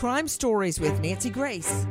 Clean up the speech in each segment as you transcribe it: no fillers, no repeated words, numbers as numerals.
Crime Stories with Nancy Grace.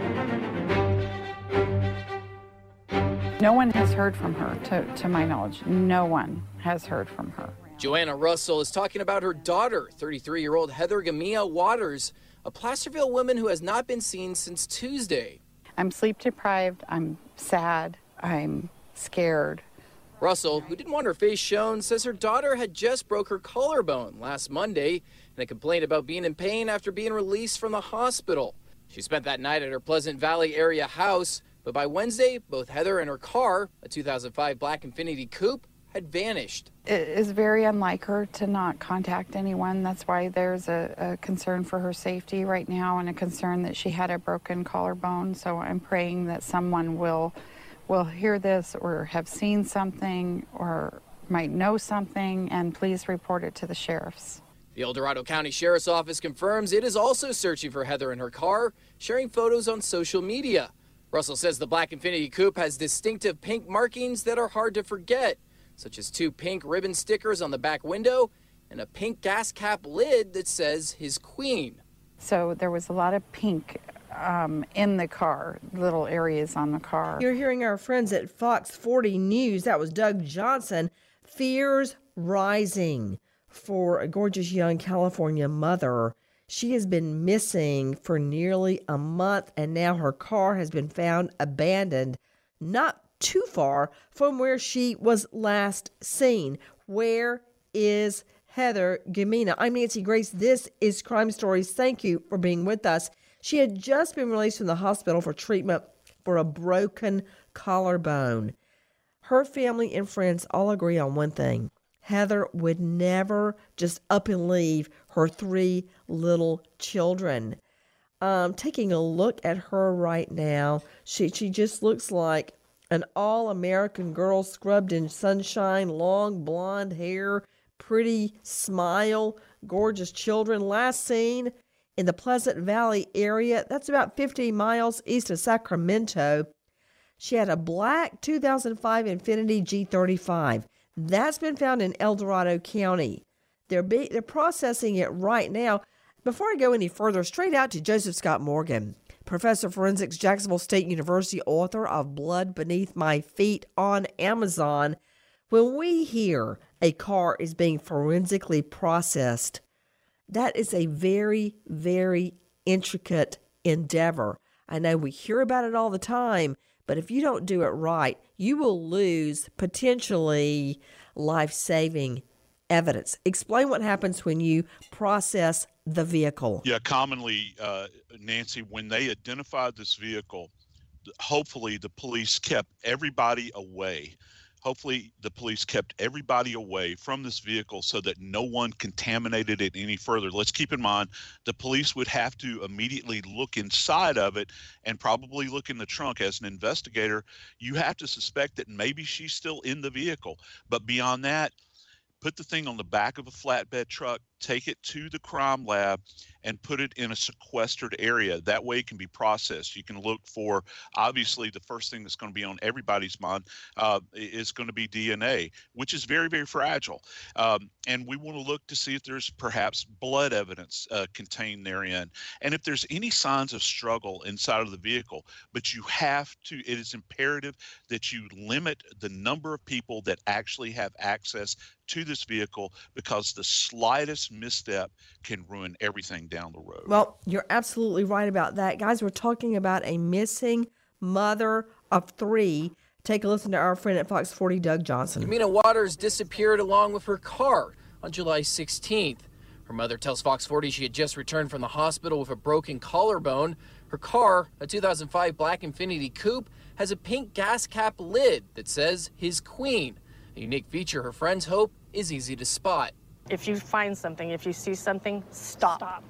No one has heard from her, to my knowledge. No one has heard from her. Joanna Russell is talking about her daughter, 33-year-old Heather Gamia Waters, a Placerville woman who has not been seen since Tuesday. I'm sleep deprived, I'm sad, I'm scared. Russell, who didn't want her face shown, says her daughter had just broke her collarbone last Monday and complained about being in pain after being released from the hospital. She spent that night at her Pleasant Valley area house, but by Wednesday, both Heather and her car, a 2005 Black Infiniti Coupe, had vanished. It is very unlike her to not contact anyone. That's why there's a concern for her safety right now and a concern that she had a broken collarbone. So I'm praying that someone will hear this or have seen something or might know something, and please report it to the sheriffs. The El Dorado County Sheriff's Office confirms it is also searching for Heather and her car, sharing photos on social media. Russell says the Black Infiniti Coupe has distinctive pink markings that are hard to forget, such as 2 pink ribbon stickers on the back window and a pink gas cap lid that says his queen. So there was a lot of pink in the car, little areas on the car. You're hearing our friends at Fox 40 News. That was Doug Johnson. Fears rising for a gorgeous young California mother. She has been missing for nearly a month, and now her car has been found abandoned not too far from where she was last seen. Where is Heather Gamia? I'm Nancy Grace. This is Crime Stories. Thank you for being with us. She had just been released from the hospital for treatment for a broken collarbone. Her family and friends all agree on one thing. Heather would never just up and leave her 3 little children. Taking a look at her right now, she just looks like an all-American girl scrubbed in sunshine, long blonde hair, pretty smile, gorgeous children. Last seen in the Pleasant Valley area. That's about 50 miles east of Sacramento. She had a black 2005 Infiniti G35. That's been found in El Dorado County. They're processing it right now. Before I go any further, straight out to Joseph Scott Morgan, Professor of Forensics, Jacksonville State University, author of Blood Beneath My Feet on Amazon. When we hear a car is being forensically processed, that is a very, very intricate endeavor. I know we hear about it all the time, but if you don't do it right, you will lose potentially life-saving evidence. Explain what happens when you process the vehicle. Yeah, commonly, Nancy, when they identified this vehicle, hopefully the police kept everybody away. Hopefully the police kept everybody away from this vehicle so that no one contaminated it any further. Let's keep in mind, the police would have to immediately look inside of it and probably look in the trunk. As an investigator, you have to suspect that maybe she's still in the vehicle. But beyond that, put the thing on the back of a flatbed truck, take it to the crime lab, and put it in a sequestered area. That way it can be processed. You can look for, obviously, the first thing that's going to be on everybody's mind is going to be DNA, which is very, very fragile. And we want to look to see if there's perhaps blood evidence contained therein. And if there's any signs of struggle inside of the vehicle, but you have to, it is imperative that you limit the number of people that actually have access to this vehicle, because the slightest misstep can ruin everything down the road. Well, you're absolutely right about that. Guys, we're talking about a missing mother of 3. Take a listen to our friend at Fox 40, Doug Johnson. Gamia Waters disappeared along with her car on July 16th. Her mother tells Fox 40 she had just returned from the hospital with a broken collarbone. Her car, a 2005 Black Infiniti Coupe, has a pink gas cap lid that says his queen, a unique feature her friends hope is easy to spot. If you find something, if you see something, stop.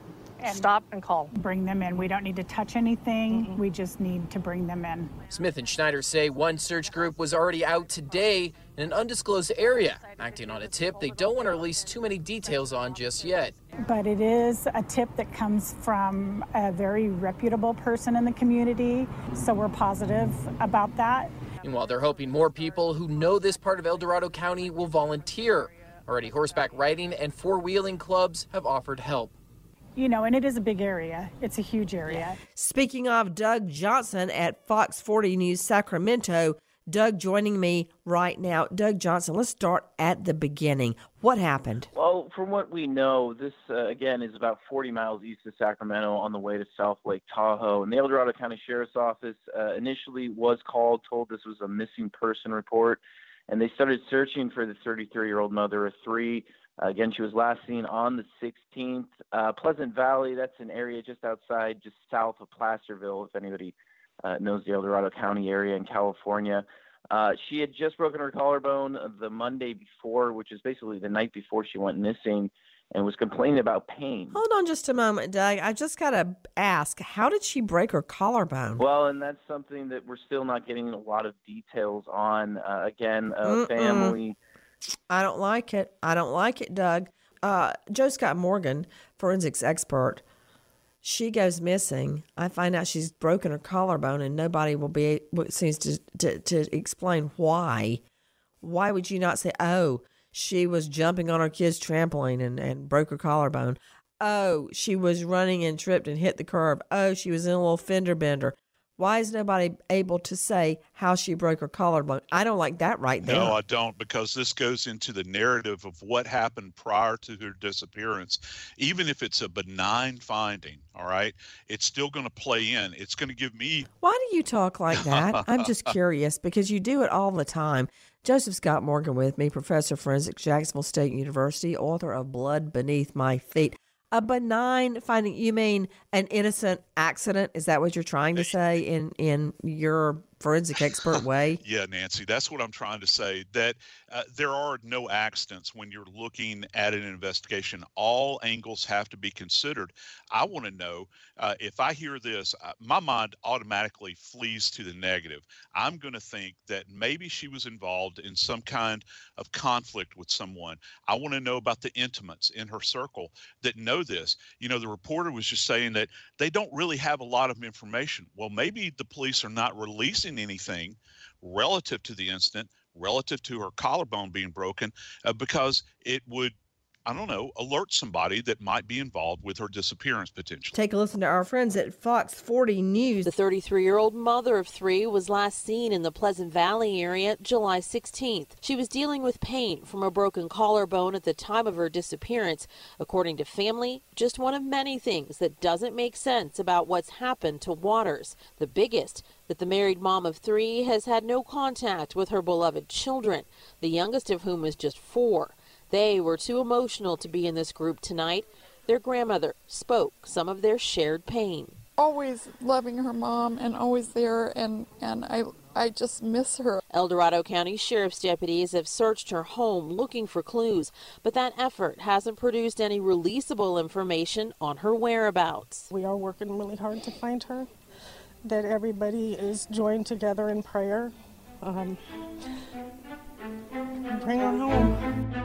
Stop and call. Bring them in. We don't need to touch anything. Mm-mm. We just need to bring them in. Smith and Schneider say one search group was already out today in an undisclosed area, acting on a tip they don't want to release too many details on just yet. But it is a tip that comes from a very reputable person in the community, so we're positive about that. Meanwhile, they're hoping more people who know this part of El Dorado County will volunteer. Already horseback riding and four-wheeling clubs have offered help. and it is a big area. It's a huge area. Speaking of Doug Johnson at Fox 40 News Sacramento, Doug joining me right now. Doug Johnson, let's start at the beginning. What happened? Well, from what we know, this, again, is about 40 miles east of Sacramento on the way to South Lake Tahoe. And the El Dorado County Sheriff's Office initially was called, told this was a missing person report. And they started searching for the 33-year-old mother of three. Again, she was last seen on the 16th. Pleasant Valley, that's an area just outside, just south of Placerville, if anybody knows the El Dorado County area in California. She had just broken her collarbone the Monday before, which is basically the night before she went missing, and was complaining about pain. Hold on just a moment, Doug. I just got to ask, how did she break her collarbone? Well, and that's something that we're still not getting a lot of details on. Family. I don't like it. I don't like it, Doug. Joe Scott Morgan, forensics expert, she goes missing. I find out she's broken her collarbone, and nobody seems to explain why. Why would you not say, oh, she was jumping on her kid's trampoline and broke her collarbone? Oh, she was running and tripped and hit the curb. Oh, she was in a little fender bender. Why is nobody able to say how she broke her collarbone? I don't like that right there. No, I don't, because this goes into the narrative of what happened prior to her disappearance. Even if it's a benign finding, all right, it's still going to play in. It's going to give me... Why do you talk like that? I'm just curious, because you do it all the time. Joseph Scott Morgan with me, professor of forensics, Jacksonville State University, author of Blood Beneath My Feet. A benign finding, you mean an innocent accident? Is that what you're trying to say in your forensic expert way? Yeah, Nancy, that's what I'm trying to say, that there are no accidents when you're looking at an investigation. All angles have to be considered. I want to know, if I hear this, my mind automatically flees to the negative. I'm going to think that maybe she was involved in some kind of conflict with someone. I want to know about the intimates in her circle that know this. The reporter was just saying that they don't really have a lot of information. Well, maybe the police are not releasing anything relative to the incident, relative to her collarbone being broken, because it would, I don't know, alert somebody that might be involved with her disappearance potentially. Take a listen to our friends at Fox 40 News. The 33-year-old mother of three was last seen in the Pleasant Valley area July 16th. She was dealing with pain from a broken collarbone at the time of her disappearance. According to family, just one of many things that doesn't make sense about what's happened to Waters. The biggest, that the married mom of three has had no contact with her beloved children, the youngest of whom is just 4. They were too emotional to be in this group tonight. Their grandmother spoke some of their shared pain. Always loving her mom and always there, and I just miss her. El Dorado County Sheriff's deputies have searched her home looking for clues, but that effort hasn't produced any releasable information on her whereabouts. We are working really hard to find her, that everybody is joined together in prayer. Bring her home.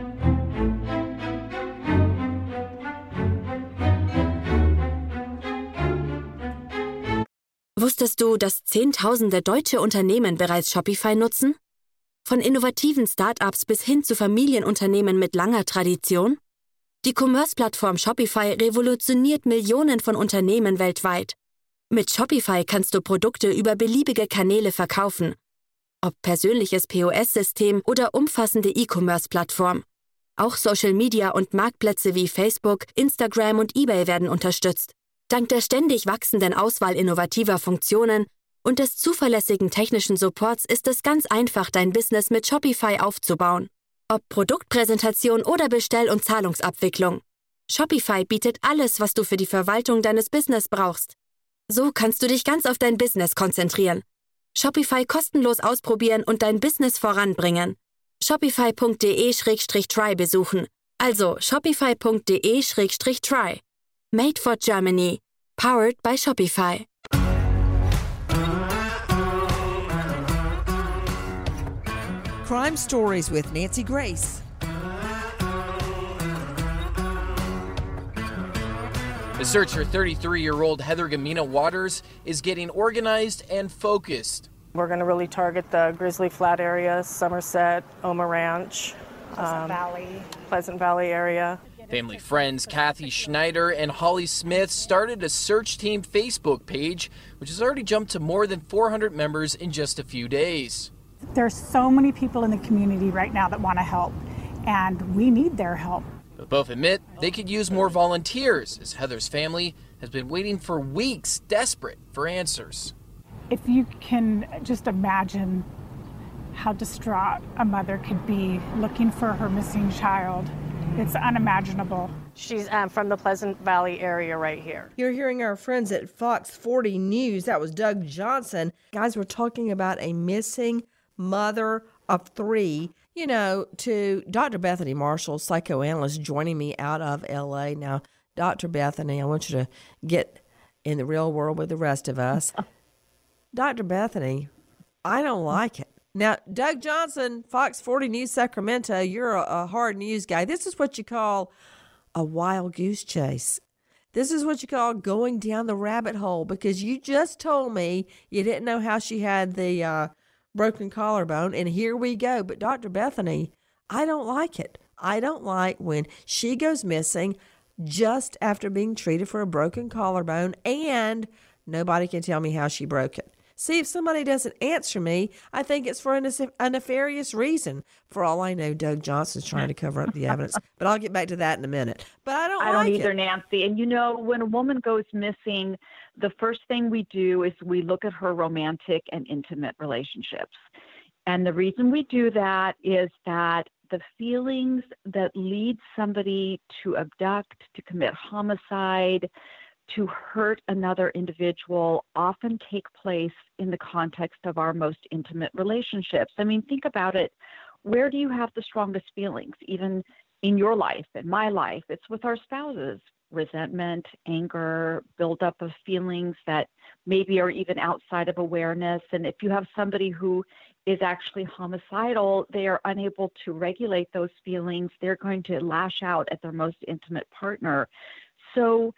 Wusstest du, dass Zehntausende deutsche Unternehmen bereits Shopify nutzen? Von innovativen Start-ups bis hin zu Familienunternehmen mit langer Tradition? Die Commerce-Plattform Shopify revolutioniert Millionen von Unternehmen weltweit. Mit Shopify kannst du Produkte über beliebige Kanäle verkaufen. Ob persönliches POS-System oder umfassende E-Commerce-Plattform. Auch Social Media und Marktplätze wie Facebook, Instagram und eBay werden unterstützt. Dank der ständig wachsenden Auswahl innovativer Funktionen und des zuverlässigen technischen Supports ist es ganz einfach, dein Business mit Shopify aufzubauen. Ob Produktpräsentation oder Bestell- und Zahlungsabwicklung. Shopify bietet alles, was du für die Verwaltung deines Business brauchst. So kannst du dich ganz auf dein Business konzentrieren. Shopify kostenlos ausprobieren und dein Business voranbringen. Shopify.de/try besuchen. Also shopify.de/try. Made for Germany. Powered by Shopify. Crime Stories with Nancy Grace. The search for 33-year-old Heather Gamina Waters is getting organized and focused. We're going to really target the Grizzly Flat area, Somerset, Oma Ranch, Pleasant Valley. Pleasant Valley area. Family friends Kathy Schneider and Holly Smith started a search team Facebook page, which has already jumped to more than 400 members in just a few days. There's so many people in the community right now that want to help, and we need their help. But both admit they could use more volunteers, as Heather's family has been waiting for weeks, desperate for answers. If you can just imagine how distraught a mother could be looking for her missing child, it's unimaginable. She's from the Pleasant Valley area right here. You're hearing our friends at Fox 40 News. That was Doug Johnson. Guys, we're talking about a missing mother of three. You know, to Dr. Bethany Marshall, psychoanalyst, joining me out of L.A. Now, Dr. Bethany, I want you to get in the real world with the rest of us. Dr. Bethany, I don't like it. Now, Doug Johnson, Fox 40 News Sacramento, you're a hard news guy. This is what you call a wild goose chase. This is what you call going down the rabbit hole, because you just told me you didn't know how she had the broken collarbone, and here we go. But Dr. Bethany, I don't like it. I don't like when she goes missing just after being treated for a broken collarbone and nobody can tell me how she broke it. See, if somebody doesn't answer me, I think it's for a nefarious reason. For all I know, Doug Johnson's trying to cover up the evidence. But I'll get back to that in a minute. But I don't either, Nancy. And you know, when a woman goes missing, the first thing we do is we look at her romantic and intimate relationships. And the reason we do that is that the feelings that lead somebody to abduct, to commit homicide, to hurt another individual often take place in the context of our most intimate relationships. I mean, think about it. Where do you have the strongest feelings? Even in your life, in my life, it's with our spouses. Resentment, anger, buildup of feelings that maybe are even outside of awareness. And if you have somebody who is actually homicidal, they are unable to regulate those feelings. They're going to lash out at their most intimate partner. So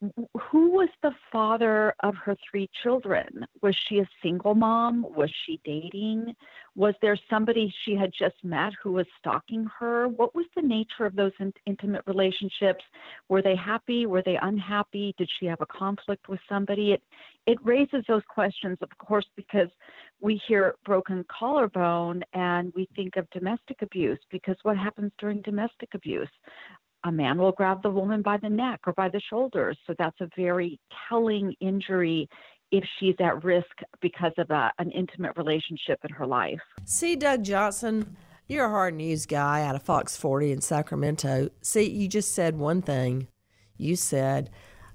who was the father of her three children? Was she a single mom? Was she dating? Was there somebody she had just met who was stalking her? What was the nature of those intimate relationships? Were they happy? Were they unhappy? Did she have a conflict with somebody? It raises those questions, of course, because we hear broken collarbone and we think of domestic abuse, because what happens during domestic abuse? A man will grab the woman by the neck or by the shoulders. So that's a very telling injury if she's at risk because of an intimate relationship in her life. See, Doug Johnson, you're a hard news guy out of Fox 40 in Sacramento. See, you just said one thing. You said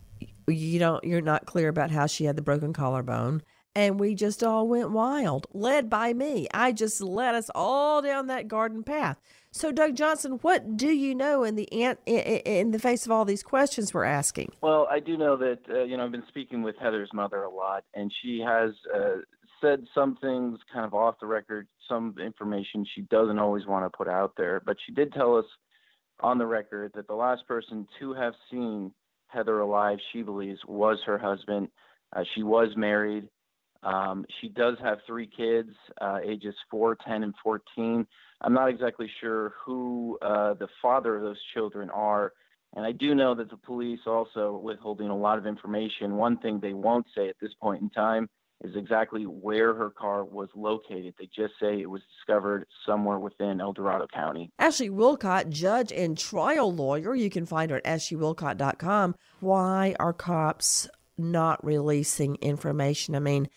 you're not clear about how she had the broken collarbone. And we just all went wild, led by me. I just led us all down that garden path. So, Doug Johnson, what do you know in the face of all these questions we're asking? Well, I do know that, I've been speaking with Heather's mother a lot, and she has said some things kind of off the record, some information she doesn't always want to put out there. But she did tell us on the record that the last person to have seen Heather alive, she believes, was her husband. She was married. She does have three kids, ages 4, 10, and 14. I'm not exactly sure who the father of those children are. And I do know that the police also withholding a lot of information. One thing they won't say at this point in time is exactly where her car was located. They just say it was discovered somewhere within El Dorado County. Ashley Wilcott, judge and trial lawyer. You can find her at ashleywilcott.com. Why are cops not releasing information? I mean,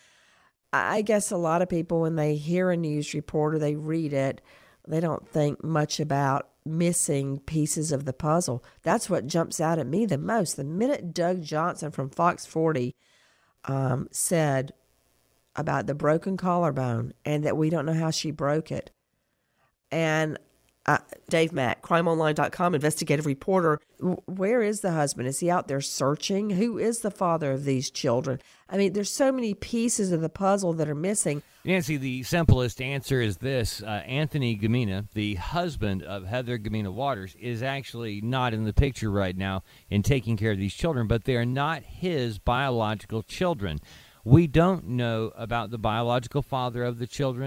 I guess a lot of people, when they hear a news report or they read it, they don't think much about missing pieces of the puzzle. That's what jumps out at me the most. The minute Doug Johnson from Fox 40 said about the broken collarbone and that we don't know how she broke it, and Dave Mack, crimeonline.com, investigative reporter. Where is the husband? Is he out there searching? Who is the father of these children? I mean, there's so many pieces of the puzzle that are missing. Nancy, the simplest answer is this. Anthony Gamina, the husband of Heather Gamina Waters, is actually not in the picture right now in taking care of these children, but they are not his biological children. We don't know about the biological father of the children.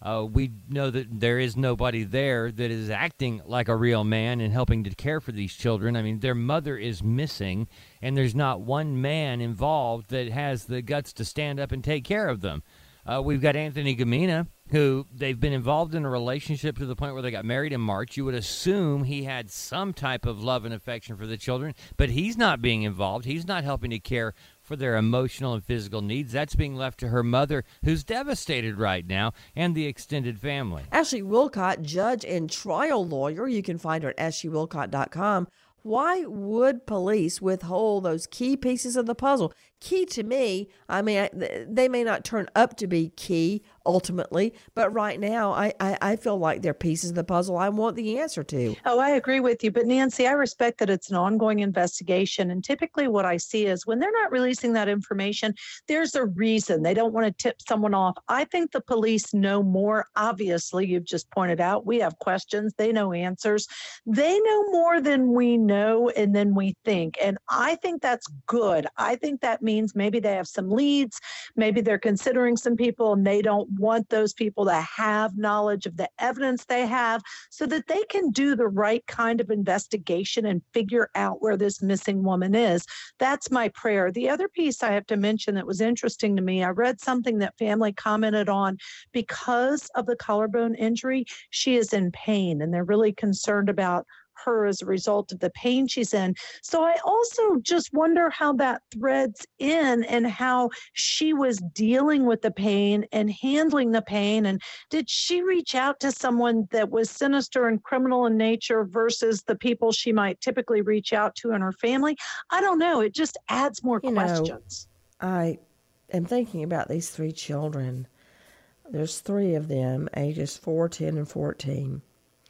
We know that there is nobody there that is acting like a real man and helping to care for these children. I mean, their mother is missing, and there's not one man involved that has the guts to stand up and take care of them. We've got Anthony Gamina, who they've been involved in a relationship to the point where they got married in March. You would assume he had some type of love and affection for the children, but he's not being involved. He's not helping to care for their emotional and physical needs. That's being left to her mother, who's devastated right now, and the extended family. Ashley Wilcott, judge and trial lawyer. You can find her at ashleywilcott.com. Why would police withhold those key pieces of the puzzle? Key to me, I mean, they may not turn up to be key ultimately, but right now I feel like they're pieces of the puzzle I want the answer to. Oh, I agree with you. But Nancy, I respect that it's an ongoing investigation. And typically what I see is when they're not releasing that information, there's a reason. They don't want to tip someone off. I think the police know more. Obviously, you've just pointed out, we have questions. They know answers. They know more than we know and then we think. And I think that's good. I think that means maybe they have some leads. Maybe they're considering some people and they don't want those people to have knowledge of the evidence they have so that they can do the right kind of investigation and figure out where this missing woman is. That's my prayer. The other piece I have to mention that was interesting to me, I read something that family commented on. Because of the collarbone injury, she is in pain and they're really concerned about her as a result of the pain she's in. So I also just wonder how that threads in and how she was dealing with the pain and handling the pain. And did she reach out to someone that was sinister and criminal in nature versus the people she might typically reach out to in her family? I don't know. It just adds more questions. I am thinking about these three children. There's three of them, ages 4, 10, and 14.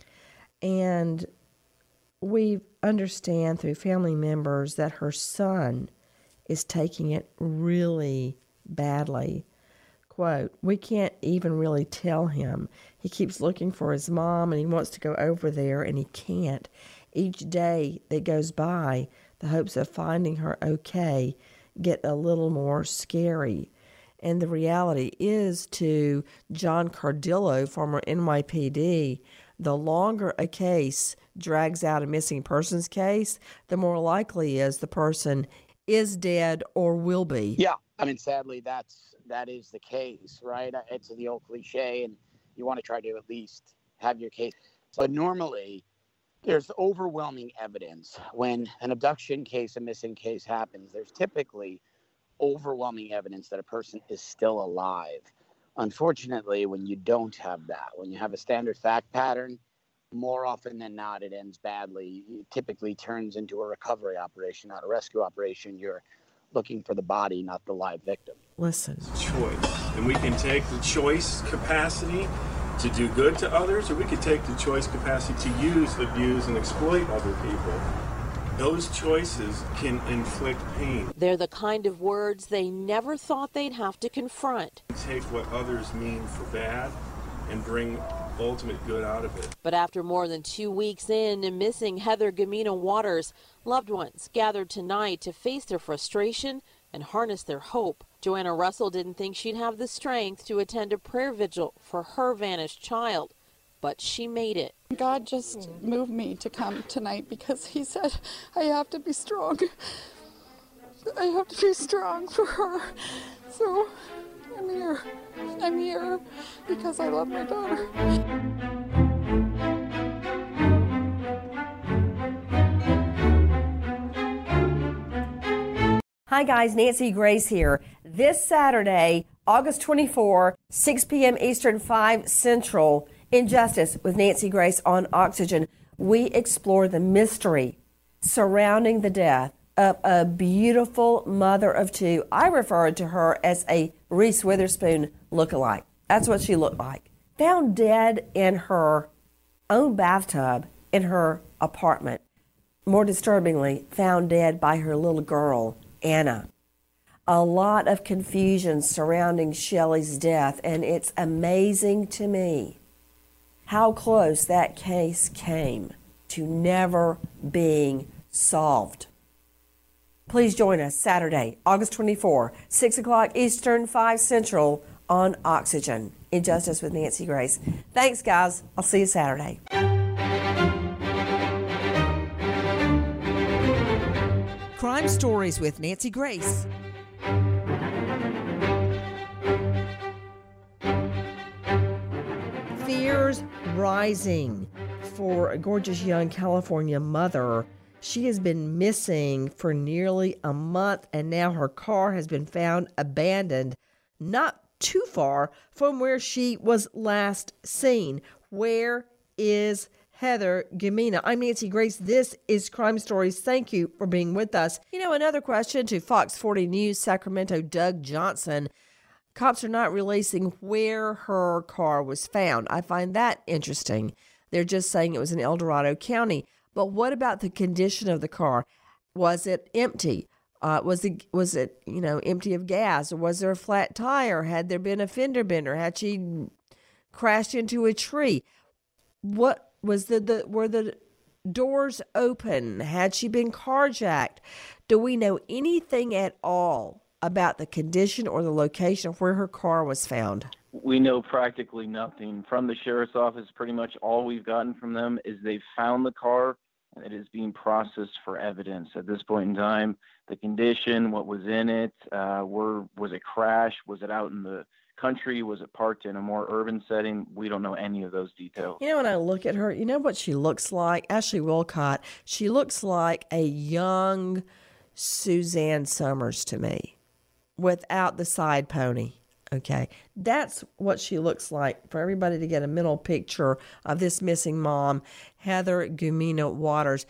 And we understand through family members that her son is taking it really badly. Quote, we can't even really tell him. He keeps looking for his mom and he wants to go over there and he can't. Each day that goes by, the hopes of finding her okay get a little more scary. And the reality is, to John Cardillo, former NYPD, the longer a case drags out, a missing persons case, the more likely is the person is dead or will be. Yeah, I mean, sadly, that is the case, right? It's the old cliche, and you want to try to at least have your case. But normally, there's overwhelming evidence. When an abduction case, a missing case happens, there's typically overwhelming evidence that a person is still alive. Unfortunately, when you don't have that, when you have a standard fact pattern, more often than not, it ends badly. It typically turns into a recovery operation, not a rescue operation. You're looking for the body, not the live victim. Listen. It's a choice. And we can take the choice capacity to do good to others, or we could take the choice capacity to use, abuse, and exploit other people. Those choices can inflict pain. They're the kind of words they never thought they'd have to confront. Take what others mean for bad and bring ultimate good out of it. But after more than 2 weeks in missing Heather Gamina Waters, loved ones gathered tonight to face their frustration and harness their hope. Joanna Russell didn't think she'd have the strength to attend a prayer vigil for her vanished child, but she made it. God just moved me to come tonight because he said, I have to be strong. I have to be strong for her. So I'm here. I'm here because I love my daughter. Hi guys, Nancy Grace here. This Saturday, August 24, 6 p.m. Eastern, 5 Central, Injustice with Nancy Grace on Oxygen, we explore the mystery surrounding the death of a beautiful mother of two. I refer to her as a Reese Witherspoon lookalike. That's what she looked like. Found dead in her own bathtub in her apartment. More disturbingly, found dead by her little girl, Anna. A lot of confusion surrounding Shelley's death, and it's amazing to me how close that case came to never being solved. Please join us Saturday, August 24, 6 o'clock Eastern, 5 Central on Oxygen. Injustice with Nancy Grace. Thanks, guys. I'll see you Saturday. Crime Stories with Nancy Grace. Fears rising for a gorgeous young California mother. She has been missing for nearly a month, and now her car has been found abandoned not too far from where she was last seen. Where is Heather Gumina? I'm Nancy Grace. This is Crime Stories. Thank you for being with us. You know, another question to Fox 40 News Sacramento Doug Johnson. Cops are not releasing where her car was found. I find that interesting. They're just saying it was in El Dorado County. But what about the condition of the car? Was it empty? Was it empty of gas? Or was there a flat tire? Had there been a fender bender? Had she crashed into a tree? What was were the doors open? Had she been carjacked? Do we know anything at all about the condition or the location of where her car was found? We know practically nothing. From the sheriff's office, pretty much all we've gotten from them is they've found the car and it is being processed for evidence. At this point in time, the condition, what was in it, was it crashed? Was it out in the country? Was it parked in a more urban setting? We don't know any of those details. You know, when I look at her, you know what she looks like? Ashley Wolcott. She looks like a young Suzanne Summers to me without the side pony. Okay, that's what she looks like, for everybody to get a mental picture of this missing mom, Heather Gumina Waters.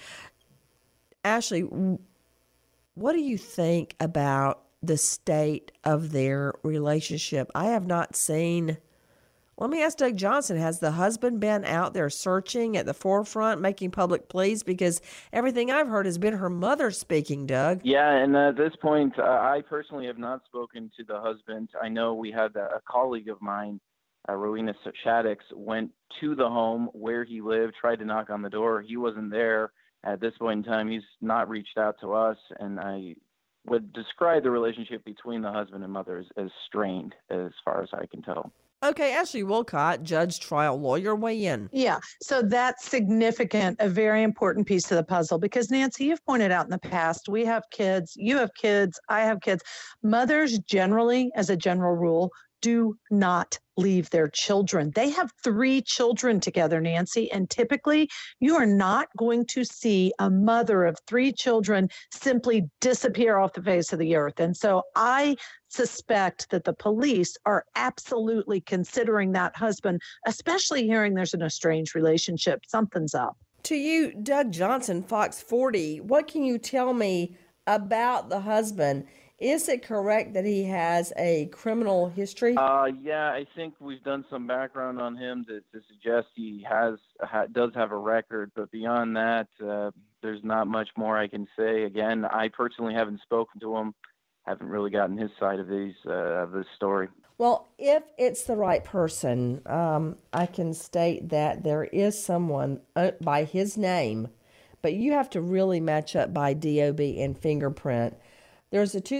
Ashley, what do you think about the state of their relationship? I have not seen... Let me ask Doug Johnson, has the husband been out there searching at the forefront, making public pleas? Because everything I've heard has been her mother speaking, Doug. Yeah, and at this point, I personally have not spoken to the husband. I know we had a colleague of mine, Rowena Shaddix, went to the home where he lived, tried to knock on the door. He wasn't there. At this point in time, he's not reached out to us, and I would describe the relationship between the husband and mother as strained, as far as I can tell. Okay, Ashley Wolcott, judge, trial lawyer, weigh in. Yeah, so that's significant, a very important piece of the puzzle, because Nancy, you've pointed out in the past, we have kids, you have kids, I have kids. Mothers generally, as a general rule, do not leave their children. They have 3 children together, Nancy, and typically you are not going to see a mother of 3 children simply disappear off the face of the earth. And so I suspect that the police are absolutely considering that husband, especially hearing there's an estranged relationship. Something's up. To you, Doug Johnson, Fox 40, what can you tell me about the husband? Is it correct that he has a criminal history? Yeah, I think we've done some background on him to suggest he does have a record. But beyond that, there's not much more I can say. Again, I personally haven't spoken to him, haven't really gotten his side of this story. Well, if it's the right person, I can state that there is someone by his name, but you have to really match up by DOB and fingerprint. There's a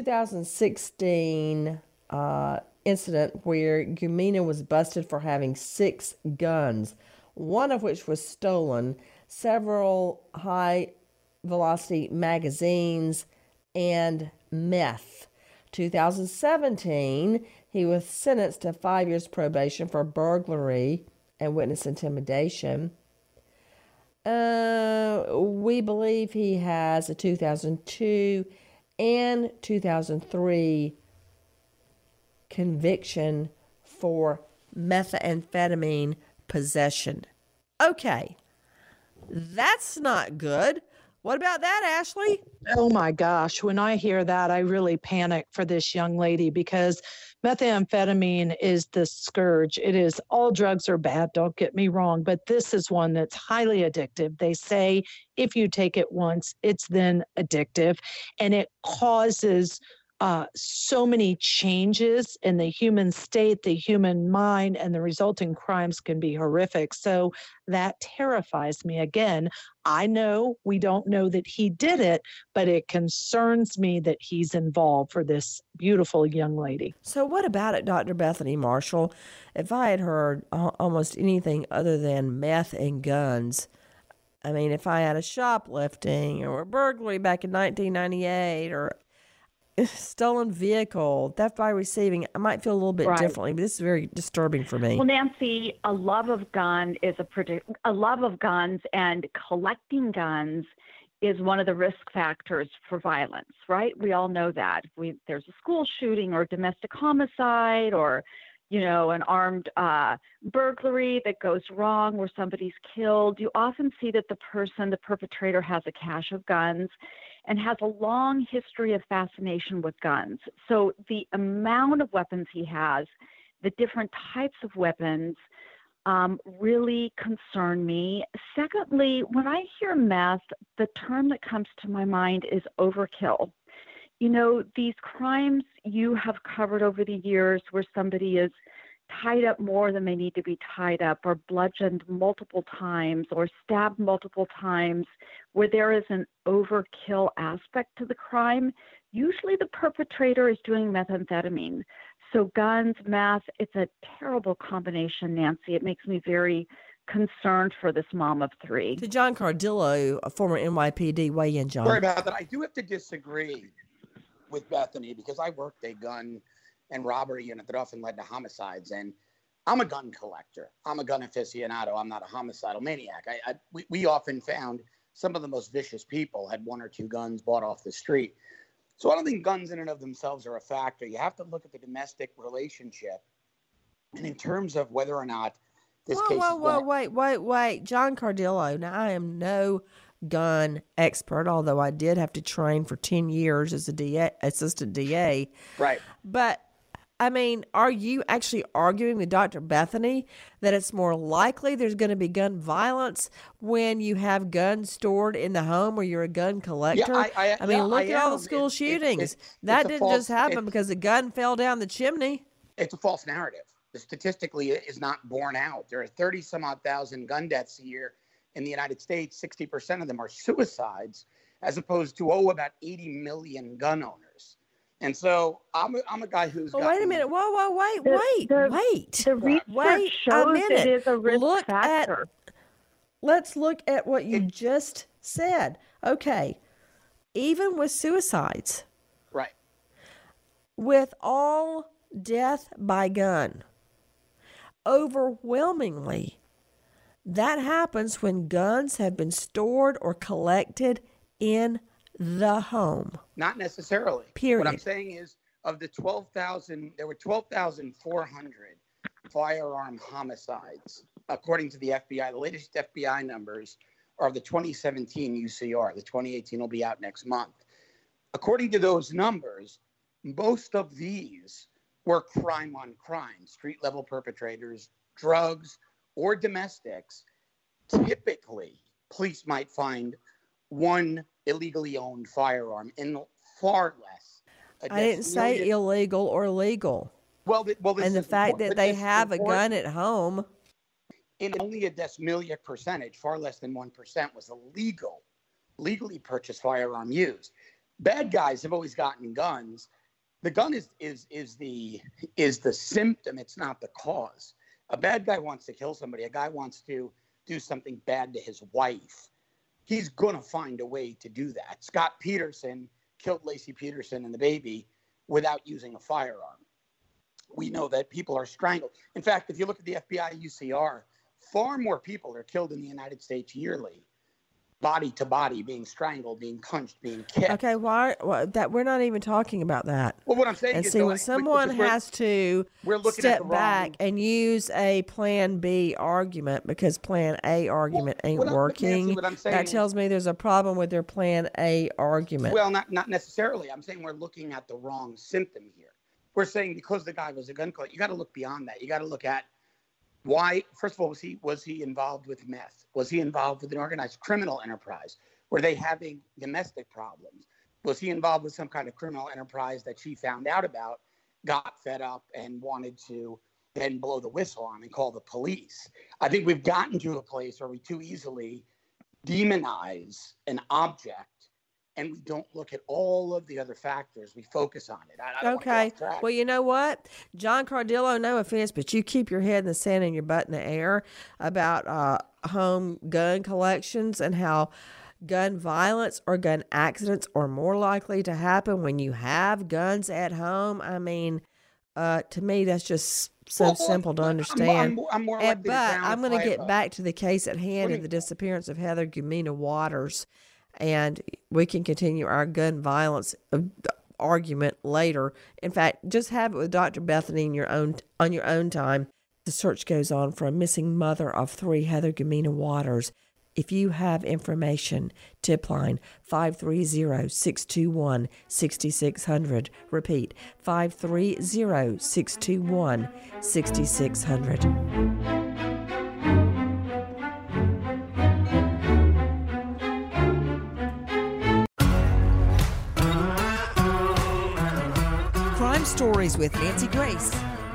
2016 incident where Gumina was busted for having 6 guns, one of which was stolen, several high-velocity magazines, and meth. 2017, he was sentenced to 5 years probation for burglary and witness intimidation. We believe he has a 2002 and 2003 conviction for methamphetamine possession. Okay, that's not good. What about that, Ashley? Oh my gosh, when I hear that, I really panic for this young lady, because methamphetamine is the scourge. It is, all drugs are bad, don't get me wrong, but this is one that's highly addictive. They say if you take it once, it's then addictive, and it causes so many changes in the human state, the human mind, and the resulting crimes can be horrific. So that terrifies me. Again, I know we don't know that he did it, but it concerns me that he's involved for this beautiful young lady. So what about it, Dr. Bethany Marshall? If I had heard almost anything other than meth and guns, I mean, if I had a shoplifting or a burglary back in 1998 or a stolen vehicle, theft by receiving, I might feel a little bit differently, but this is very disturbing for me. Well, Nancy, a love of guns and collecting guns is one of the risk factors for violence, right? We all know that. If there's a school shooting or domestic homicide or, an armed burglary that goes wrong where somebody's killed, you often see that the perpetrator has a cache of guns and has a long history of fascination with guns. So the amount of weapons he has, the different types of weapons, really concern me. Secondly, when I hear meth, the term that comes to my mind is overkill. These crimes you have covered over the years where somebody is tied up more than they need to be tied up, or bludgeoned multiple times, or stabbed multiple times, where there is an overkill aspect to the crime, usually the perpetrator is doing methamphetamine. So guns, meth, it's a terrible combination, Nancy. It makes me very concerned for this mom of three. To John Cardillo, a former NYPD, weigh in, John. Sorry about that. I do have to disagree with Bethany because I worked a gun and robbery unit that often led to homicides, and I'm a gun collector. I'm a gun aficionado. I'm not a homicidal maniac. We often found some of the most vicious people had one or two guns bought off the street. So I don't think guns in and of themselves are a factor. You have to look at the domestic relationship, and in terms of whether or not this case wait. John Cardillo. Now, I am no gun expert, although I did have to train for 10 years as a assistant DA. Right. But, I mean, are you actually arguing with Dr. Bethany that it's more likely there's going to be gun violence when you have guns stored in the home or you're a gun collector? I mean, look at all the school shootings. That didn't just happen because the gun fell down the chimney. It's a false narrative. Statistically, it is not borne out. There are 30-some-odd thousand gun deaths a year in the United States. 60% of them are suicides, as opposed to, about 80 million gun owners. And so I'm a guy who's wait a minute. Wait. The research shows it is a risk factor. Let's look at what you just said. Okay. Even with suicides. Right. With all death by gun, overwhelmingly, that happens when guns have been stored or collected in the home. Not necessarily. Period. What I'm saying is, of the 12,000, there were 12,400 firearm homicides, according to the FBI. The latest FBI numbers are the 2017 UCR. The 2018 will be out next month. According to those numbers, most of these were crime on crime, street-level perpetrators, drugs, or domestics. Typically, police might find one illegally owned firearm in far less. I didn't say illegal or legal. And the fact that they have a gun at home. In only a decimalia percentage, far less than 1%, was legally purchased firearm used. Bad guys have always gotten guns. The gun is the symptom. It's not the cause. A bad guy wants to kill somebody. A guy wants to do something bad to his wife. He's going to find a way to do that. Scott Peterson killed Lacey Peterson and the baby without using a firearm. We know that people are strangled. In fact, if you look at the FBI UCR, far more people are killed in the United States yearly, body to body, being strangled, being punched, being kicked. Okay, that we're not even talking about that. Well, what I'm saying is, when someone has to step back and use a Plan B argument because Plan A argument ain't working, that tells me there's a problem with their Plan A argument. Well, not necessarily. I'm saying we're looking at the wrong symptom here. We're saying because the guy was a gun collector, you got to look beyond that. You got to look at why. First of all, was he involved with meth? Was he involved with an organized criminal enterprise? Were they having domestic problems? Was he involved with some kind of criminal enterprise that she found out about, got fed up, and wanted to then blow the whistle on and call the police? I think we've gotten to a place where we too easily demonize an object and we don't look at all of the other factors. We focus on it. I don't want to get Okay. off track. Well, you know what? John Cardillo, no offense, but you keep your head in the sand and your butt in the air about home gun collections and how gun violence or gun accidents are more likely to happen when you have guns at home. I mean, to me, that's just so simple to understand. I'm more likely to But I'm going to downplay get it. back to the case at hand and the disappearance of Heather Gumina Waters. And we can continue our gun violence argument later. In fact, just have it with Dr. Bethany on your own time. The search goes on for a missing mother of 3, Heather Gumina Waters. If you have information, tip line 530-621-6600. Repeat, 530-621-6600. Crime Stories with Nancy Grace.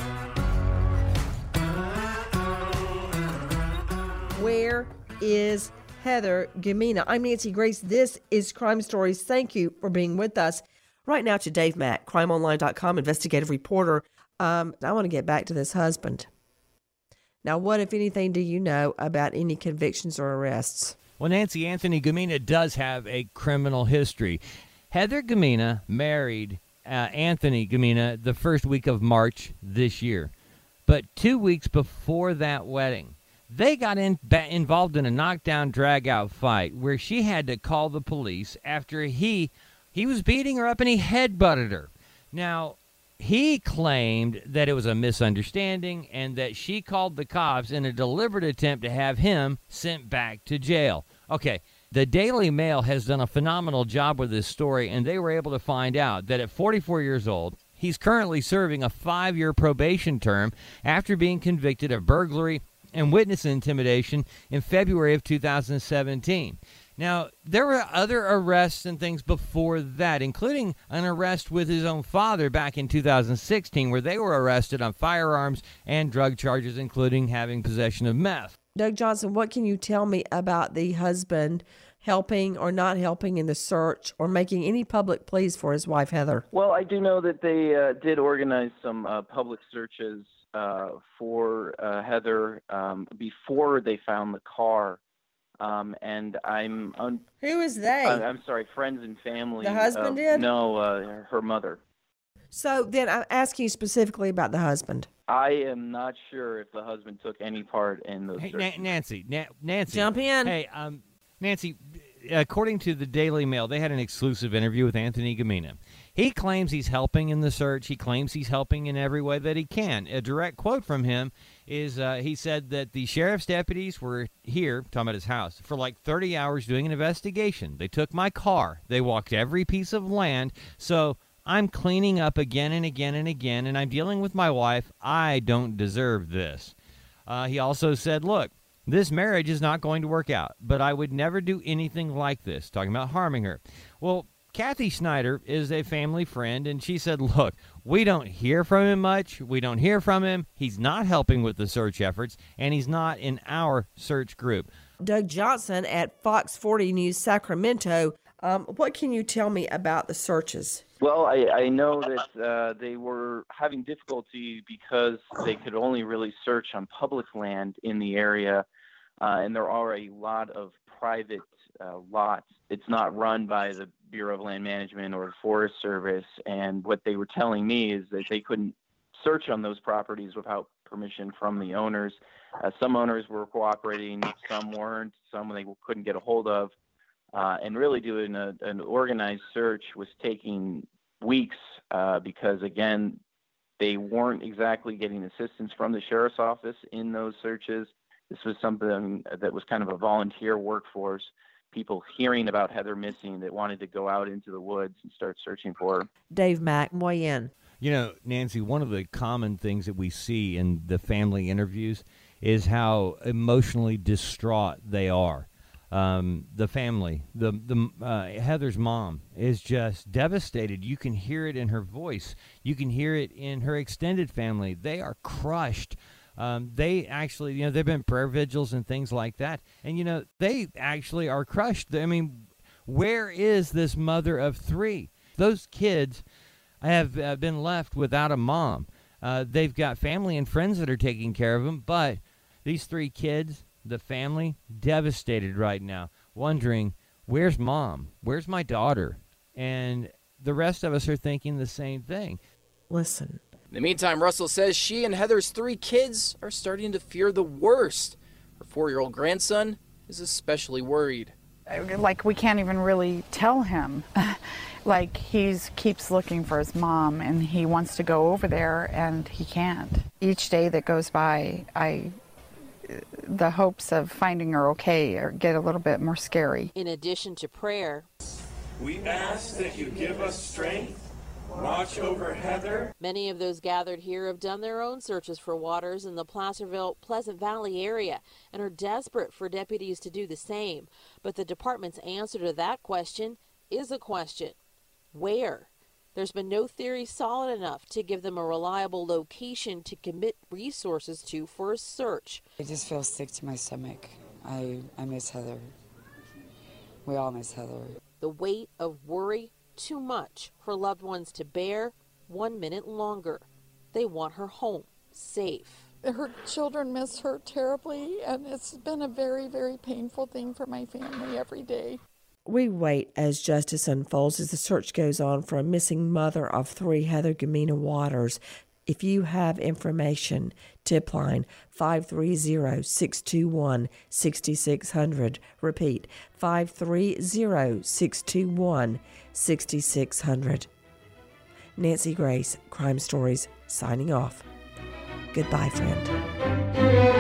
Where is Heather Gumina? I'm Nancy Grace. This is Crime Stories. Thank you for being with us. Right now to Dave Mack, crimeonline.com investigative reporter. I want to get back to this husband. Now, what, if anything, do you know about any convictions or arrests? Well, Nancy, Anthony Gumina does have a criminal history. Heather Gumina married Anthony Gumina the first week of March this year. But 2 weeks before that wedding, they got involved in a knockdown, drag-out fight where she had to call the police after he was beating her up and he headbutted her. Now, he claimed that it was a misunderstanding and that she called the cops in a deliberate attempt to have him sent back to jail. Okay, the Daily Mail has done a phenomenal job with this story, and they were able to find out that at 44 years old, he's currently serving a 5-year probation term after being convicted of burglary and witness intimidation in February of 2017. Now, there were other arrests and things before that, including an arrest with his own father back in 2016, where they were arrested on firearms and drug charges, including having possession of meth. Doug Johnson, what can you tell me about the husband helping or not helping in the search or making any public pleas for his wife, Heather? Well, I do know that they did organize some public searches for Heather before they found the car. And Who is they? I'm sorry, friends and family. The husband did? No, her mother. So then I'm asking you specifically about the husband. I am not sure if the husband took any part in those searches. Nancy. Jump in. Hey, Nancy, according to the Daily Mail, they had an exclusive interview with Anthony Gumina. He claims he's helping in the search. He claims he's helping in every way that he can. A direct quote from him is he said that the sheriff's deputies were here, talking about his house, for like 30 hours doing an investigation. They took my car. They walked every piece of land. So I'm cleaning up again and again and again, and I'm dealing with my wife. I don't deserve this. He also said, look, this marriage is not going to work out, but I would never do anything like this, talking about harming her. Well, Kathy Snyder is a family friend, and she said, look, we don't hear from him much. We don't hear from him. He's not helping with the search efforts, and he's not in our search group. Doug Johnson at Fox 40 News Sacramento. What can you tell me about the searches? Well, I know that they were having difficulty because they could only really search on public land in the area, and there are a lot of private lots. It's not run by the Bureau of Land Management or the Forest Service, and what they were telling me is that they couldn't search on those properties without permission from the owners. Some owners were cooperating, some weren't, some they couldn't get a hold of. And really doing an organized search was taking weeks because, again, they weren't exactly getting assistance from the sheriff's office in those searches. This was something that was kind of a volunteer workforce, people hearing about Heather missing that wanted to go out into the woods and start searching for her. Dave Mack, weigh in. You know, Nancy, one of the common things that we see in the family interviews is how emotionally distraught they are. The family, Heather's mom is just devastated. You can hear it in her voice. You can hear it in her extended family. They are crushed They actually, they've been prayer vigils and things like that. And, they actually are crushed. I mean, where is this mother of 3? Those kids have been left without a mom. They've got family and friends that are taking care of them, but these 3 kids, the family, devastated right now, wondering, where's mom? Where's my daughter? And the rest of us are thinking the same thing. Listen. In the meantime, Russell says she and Heather's 3 kids are starting to fear the worst. Her 4-year-old grandson is especially worried. Like, we can't even really tell him. Like, he keeps looking for his mom, and he wants to go over there, and he can't. Each day that goes by, the hopes of finding her okay get a little bit more scary. In addition to prayer, we ask that you give us strength, watch over Heather. Many of those gathered here have done their own searches for Waters in the Placerville, Pleasant Valley area and are desperate for deputies to do the same. But the department's answer to that question is a question. Where? There's been no theory solid enough to give them a reliable location to commit resources to for a search. I just feel sick to my stomach. I miss Heather. We all miss Heather. The weight of worry, too much for loved ones to bear 1 minute longer. They want her home, safe. Her children miss her terribly, and it's been a very, very painful thing for my family every day. We wait as justice unfolds as the search goes on for a missing mother of 3, Heather Gamina Waters. If you have information, tip line 530-621-6600. Repeat, 530-621-6600. Nancy Grace, Crime Stories, signing off. Goodbye, friend.